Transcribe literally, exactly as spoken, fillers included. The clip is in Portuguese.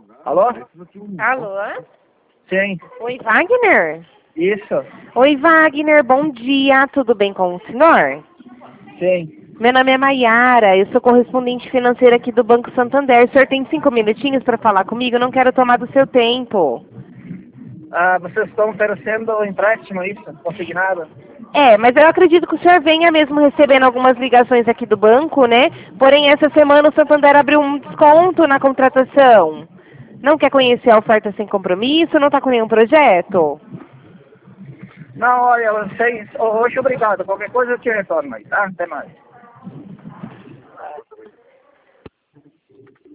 Alô? Alô? Sim, Oi, Wagner? isso. Oi, Wagner, bom dia, tudo bem com o senhor? Sim. Meu nome é Maiara, eu sou correspondente financeira aqui do Banco Santander. O senhor tem cinco minutinhos para falar comigo? Eu não quero tomar do seu tempo. Ah, vocês estão oferecendo um empréstimo, isso? Consignado? É, mas eu acredito que o senhor venha mesmo recebendo algumas ligações aqui do banco, né? Porém, essa semana o Santander abriu um desconto na contratação. Não quer conhecer a oferta sem compromisso? Não está com nenhum projeto? Não, olha, eu sei. Hoje, obrigado. Qualquer coisa eu te retorno aí, tá? Até mais.